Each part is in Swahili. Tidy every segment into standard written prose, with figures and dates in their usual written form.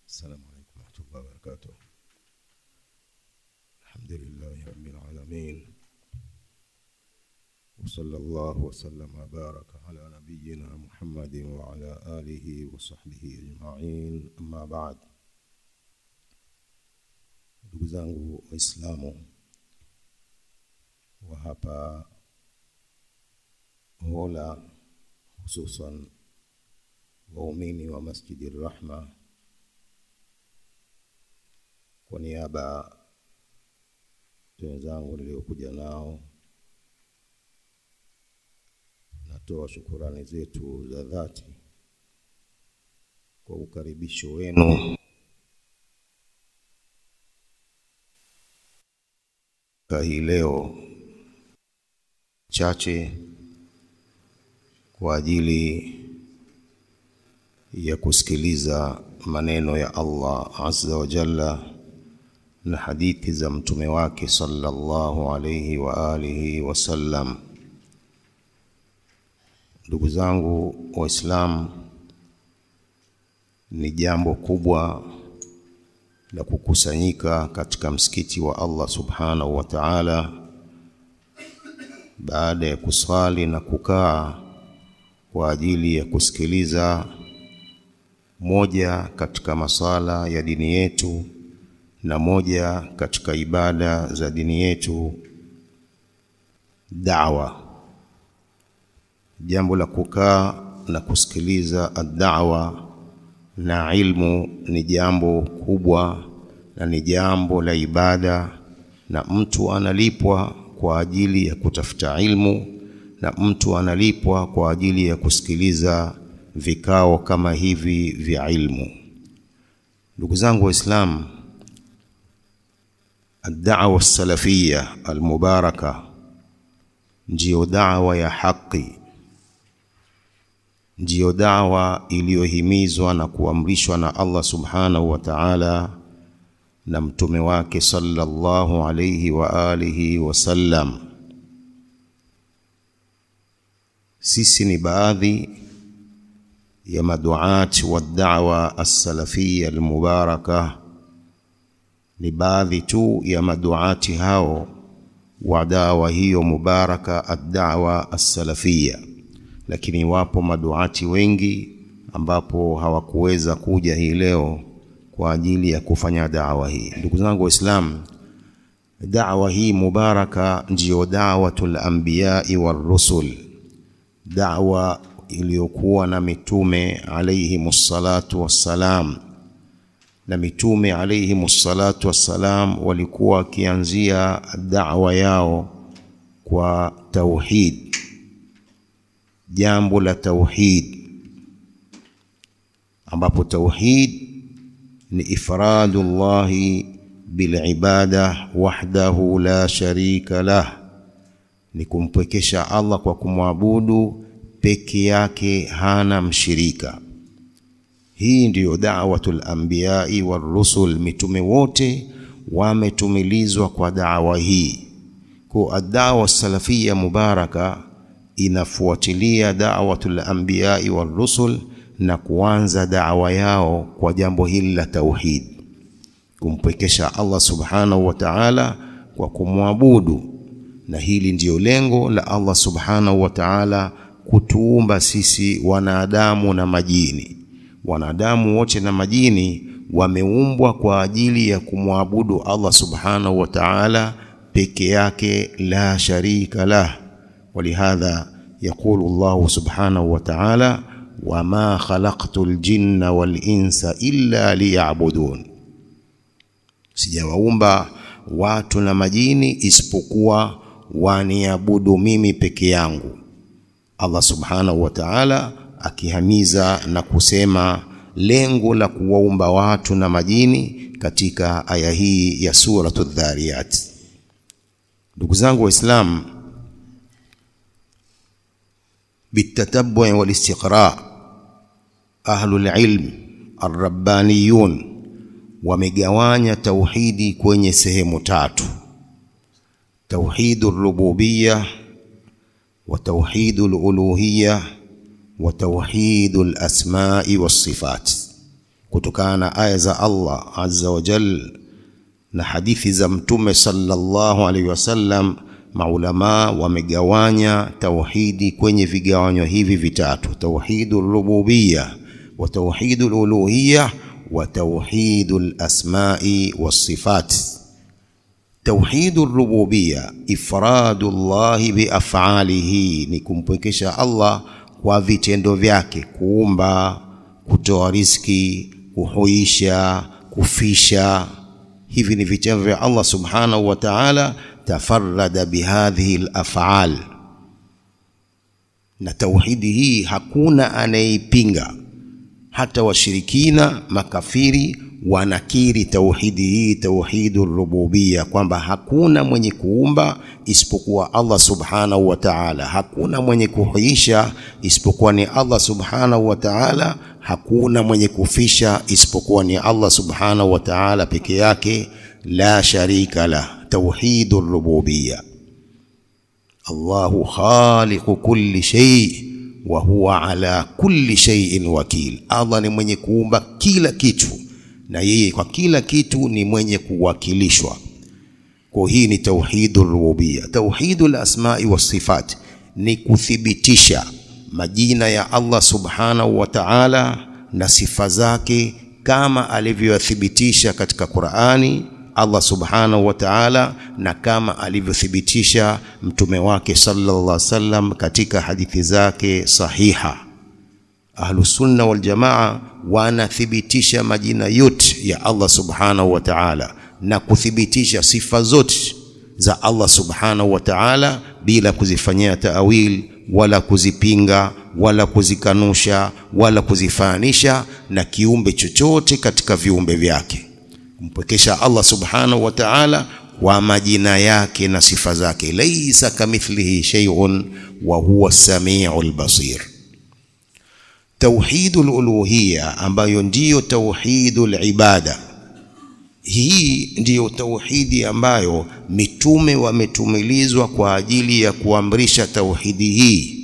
السلام عليكم ورحمة الله وبركاته. الحمد لله رب العالمين، وصلى الله وسلم وبارك على نبينا محمد وعلى آله وصحبه أجمعين. أما بعد. Ndugu zangu Waislamu wa hapa Hola, hususan waumini wa Masjidi Rahma, kwa niaba ya wenzangu niliokuja nao, natoa shukrani zetu za dhati kwa ukaribisho wenu hii leo chache kwa ajili ya kusikiliza maneno ya Allah Azza wa Jalla na hadithi za mtume wake sallallahu alayhi wa alihi wasallam. Ndugu zangu Waislamu, ni jambo kubwa la kukusanyika katika msikiti wa Allah subhanahu wa ta'ala baada ya kuswali na kukaa kwa ajili ya kusikiliza moja katika masala ya dini yetu na moja katika ibada za dini yetu, da'wa. Jambo la kukaa na kusikiliza ad-da'wa na ilmu ni jambo kubwa na ni jambo la ibada, na mtu analipwa kwa ajili ya kutafuta ilmu, na mtu analipwa kwa ajili ya kusikiliza vikao kama hivi vya ilmu. Ndugu zangu Waislamu, ad-da'wa as-salafiyya al-mubaraka ndiyo da'wa ya haki, ndiyo da'wa iliyohimizwa na kuamrishwa na Allah subhanahu wa ta'ala na mtume wake sallallahu alayhi wa alihi wasallam. Sisi ni baadhi ya maduati wa da'wa as-salafiyya al-mubaraka, ni baadhi tu ya maduati hao wa da'wa hiyo mubaraka, ad-da'wa as-salafiyya. Lakini wapo maduati wengi ambapo hawakuweza kuja hii leo kwa ajili ya kufanya da'wa hii. Ndugu zangu Waislamu, da'wa hii mubaraka ndiyo da'watul anbiya'i war rusul, da'wa iliyokuwa na mitume alayhimus salatu wassalam. Na mitume alayhimus salatu wassalam walikuwa kianzia da'wa yao kwa tauhid, jambo la tauhid, ambapo tauhid ni ifradullahi bilibada wahdahu la sharika lah, ni kumpwekesha Allah kwa kumwabudu peke yake, hana mshirika. Hii ndiyo da'watul anbiya'i war rusul, mitume wote wametumilizwa kwa da'wa hii. Kwa ad-da'wa as-salafiyya mubaraka inafuatilia da'watul anbiya'i war rusul na kuanza da'wa yao kwa jambo hili la tauhid, kumpwekesha Allah subhanahu wa ta'ala kwa kumwabudu. Na hili ndiyo lengo la Allah subhanahu wa ta'ala kutuumba sisi wanadamu na majini. Wanadamu wote na majini wameumbwa kwa ajili ya kumwabudu Allah subhanahu wa ta'ala peke yake, la sharika lah. Walihadha yaqulu Allah subhanahu wa ta'ala, wama khalaqtul jinna wal insa illa liya'budun, sijawaumba watu na majini isipokuwa waniabudu mimi peke yangu. Allah subhanahu wa ta'ala akihamiza na kusema lengo la kuwaumba watu na majini katika aya hii ya suratul Dhariyat. Ndugu zangu Waislamu, بالتتبع والاستقراء أهل العلم الربانيون wamegawanya tauhidi kwenye sehemu tatu: tauhidur rububiyyah wa tauhidul uluhiyyah wa tauhidul asma'i was sifat. kutokana na aya za Allah azza wa jalla na hadithi za Mtume sallallahu alaihi wasallam. Maulama wamegawanya tauhidi kwenye vigawanyo hivi vitatu: tauhidul rububiyya wa tauhidul uluhiyya wa tauhidul asma'i was sifat. Tauhidul rububiyya ifradullah bi af'alihi, ni kumpwekesha Allah kwa vitendo vyake: kuumba, kutoa riziki, kuhuisha, kufisha. Hivi ni vitendo vya Allah subhanahu wa ta'ala, tafarrada bihadhihi al-af'al. Na tauhidi hii hakuna anayeipinga, hata washirikina makafiri wanakiri tauhidi hii, tauhidur rububiyya, kwamba hakuna mwenye kuumba isipokuwa Allah subhanahu wa ta'ala, hakuna mwenye kuhuisha isipokuwa ni Allah subhanahu wa ta'ala, hakuna mwenye kufisha isipokuwa ni Allah subhanahu wa ta'ala peke yake, la sharika la. Tauhidur rububiyya. Allahu khaliqu kulli shay wa huwa ala kulli shay'in wakil. Allah ni mwenye kuumba kila kitu na yeye kwa kila kitu ni mwenye kuwakilishwa. Kwa hii ni tauhidur rububiyya. Tauhidul asma'i was sifat ni kuthibitisha majina ya Allah subhanahu wa ta'ala na sifa zake kama alivyothibitisha katika Qur'ani Allah subhanahu wa ta'ala, na kama alivyothibitisha mtume wake sallallahu alaihi wasallam katika hadithi zake sahiha. Ahlus sunna wal jamaa wanathibitisha majina yote ya Allah subhanahu wa ta'ala na kuthibitisha sifa zote za Allah subhanahu wa ta'ala bila kuzifanyia taawil wala kuzipinga wala kuzikanusha wala kuzifanisha na kiumbe chochote katika viumbe vyake. Kumpwekesha Allah subhanahu wa ta'ala kwa majina yake na sifa zake. Laysa kamithlihi shay'un wa huwa as-sami'ul basir. Tauhidul uluhiyya ambayo ndiyo tauhidul ibada. Hii ndiyo tauhidi ambayo mitume wametumilizwa kwa ajili ya kuamrisha tauhidi hii.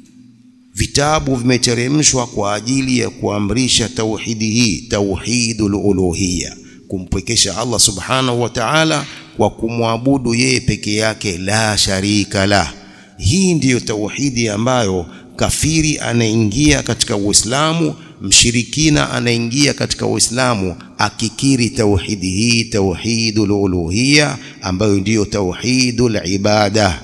Vitabu vimeteremshwa kwa ajili ya kuamrisha tauhidi hii, tauhidul uluhiyya, kumpwekesha Allah subhanahu wa ta'ala kwa kumwabudu yeye peke yake, la sharika la. Hii ndiyo tauhidi ambayo kafiri anaingia katika Uislamu, mshirikina anaingia katika Uislamu akikiri tauhidi hii, tauhidul uluhiyya, ambayo ndiyo tauhidul ibada.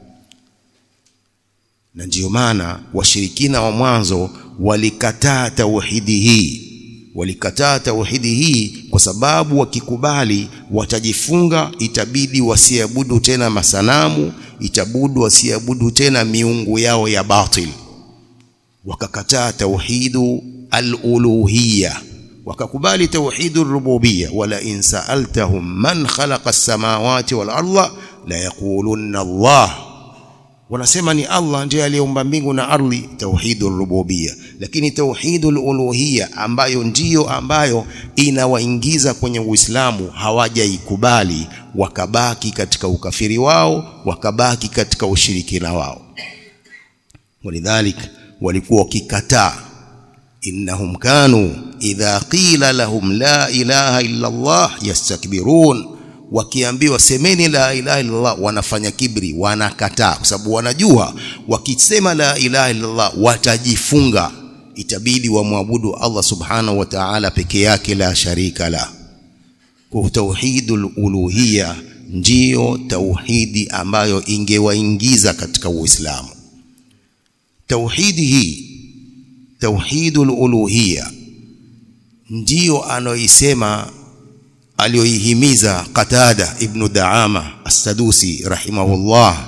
Na ndiyo maana washirikina wa mwanzo walikataa tauhidi hii. Walikataa tauhidi hii kwa sababu wakikubali watajifunga, itabidi wasiabudu tena masanamu, itabudi wasiabudu tena miungu yao ya batil. Wakakataa tauhidu al-uluhiyya, wakakubali tauhidur rububiyya. Wala in sa'altahum man khalaqa as-samawati wal arda la yaqulunna Allah. Wanasema ni Allah ndiye aliyeumba mbingu na ardhi, tauhidur rububiyya. Lakini tauhidul uluhiyya ambayo ndiyo ambayo inawaingiza kwenye Uislamu hawajaikubali, wakabaki katika ukafiri wao, wakabaki katika ushirikina wao. Walidhalik walikuwa wakikataa, innahum kanu idha qila lahum la ilaha illa Allah yastakbirun. Wakiambiwa semeni la ilaha illa Allah wanafanya kibri, wanakataa, kwa sababu wanajua wakisema la ilaha illa Allah watajifunga, itabidi wamwabudu Allah subhanahu wa ta'ala peke yake, la sharika la. Kwa tauhidul uluhiyya ndiyo tauhidi ambayo ingewaingiza katika Uislamu. Tauhidi hii, tauhidul uluhiyya, ndiyo anaoisema aliyoihimiza Qatada ibn Daama as-Sadusi rahimahullah.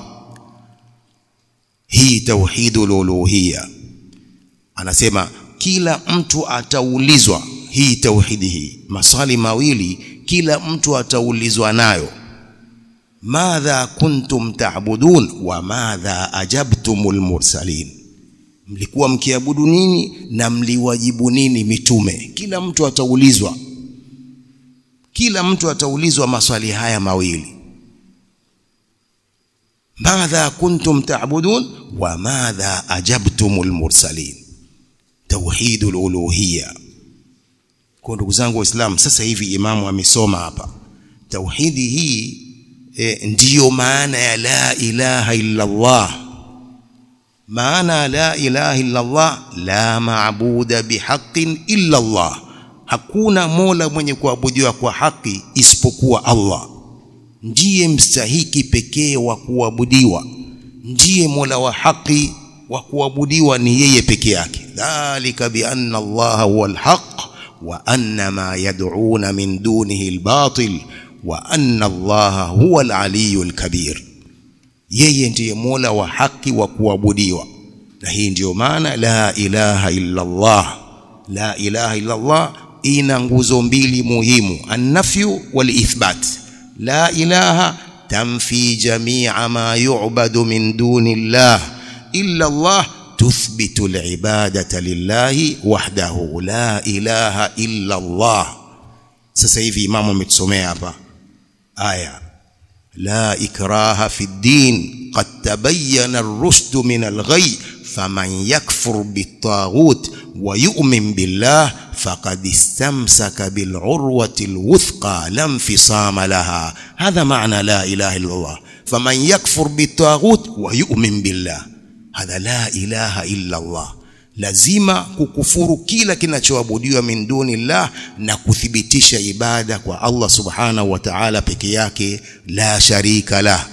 Hii tauhidul uluhiyya, anasema kila mtu ataulizwa hii tauhidi hii, maswali mawili kila mtu ataulizwa nayo: madha kuntum ta'budun wa madha ajabtumul mursalin. Mlikuwa mkiabudu nini na mliwajibu nini mitume? Kila mtu ataulizwa, kila mtu ataulizwa maswali haya mawili: madha kuntum ta'budun wa madha ajabtumul mursalin. Tauhidul uluhiyya. Kwa ndugu zangu Waislamu, sasa hivi imamu amesoma hapa tauhidi hii, ndiyo maana ya la ilaha illa Allah. Maana la ilaha illa Allah, la maabuda bihaqqin illa Allah, hakuna mola mwenye kuabudiwa kwa haki isipokuwa Allah. Ndiye mstahiki pekee wa kuabudiwa, ndiye mola wa haki wa kuabudiwa ni yeye peke yake. Dhalika bi anna Allah huwa alhaq wa anna ma yad'una min dunihi albatil wa anna Allah huwa alaliyul kabir. Yeye ndiye mola wa haki wa kuabudiwa, na hii ndiyo maana la ilaha illa Allah. La ilaha illa Allah ina nguzo mbili muhimu, an-nafyu wal ithbat. La ilaha tanfi jami'a ma yu'badu min duni Allah illa Allah, tuthbitu al-ibadata lillahi wahdahu. La ilaha illa Allah. Sasa hivi imamu ametusomea hapa aya la ikraha fi ddin qad tabayyana ar-rushdu min al-ghayy faman yakfur bit-taghut wa yu'min billah faqad istamsaka bil-urwati al-wuthqa la infisama laha. Hadha maana la ilaha illa Allah. Faman yakfur bit-taghut wa yu'min billah, hadha la ilaha illa Allah. Lazima kukufuru kila kinachoabudiwa min dunillah na kuthibitisha ibada kwa Allah subhanahu wa ta'ala peke yake, la sharika la.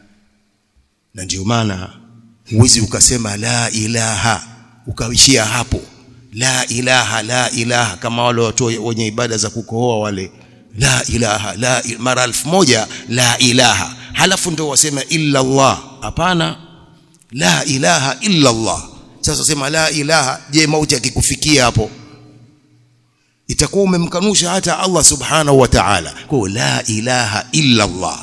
Na ndio maana huwezi ukasema la ilaha ukawishia hapo, la ilaha kama wale watu wenye ibada za kukohoa wale, la ilaha mara 1000 la ilaha, halafu ndio wasema illa Allah. Hapana, la ilaha illa Allah. Sasa sema la ilaha, je, mauti akikufikia hapo itakuwa umemkanusha hata Allah subhanahu wa ta'ala. Kwa la ilaha illa Allah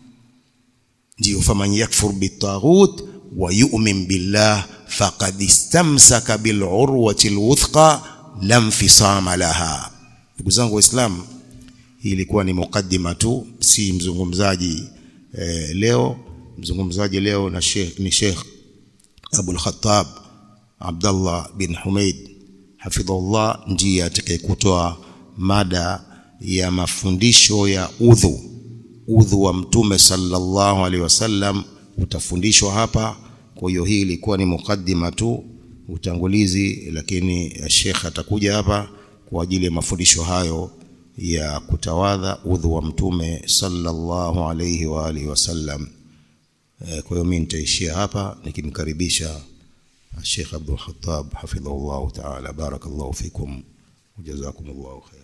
ndio faman yakfur bit-taghut wa yu'min billah faqad istamsaka bil urwati al-wuthqa la infisama laha. Ndugu zangu Waislamu, hii ilikuwa ni mukaddima tu, si mzungumzaji leo. Mzungumzaji leo ni Sheikh Abu al-Khattab Abdullah bin Humaid hafidhullah, ndiye atakayekutoa mada ya mafundisho ya udhu wa Mtume sallallahu alaihi wasallam. Utafundishwa hapa. Kwa hiyo hii ilikuwa ni mukaddima tu, utangulizi, lakini Sheikh atakuja hapa kwa ajili ya mafundisho hayo ya kutawadha udhu wa Mtume sallallahu alaihi wa alihi wasallam. Kwa hiyo mimi nitaishia hapa nikimkaribisha الشيخ عبد الخطاب حفظه الله تعالى. بارك الله فيكم وجزاكم الله خيرا.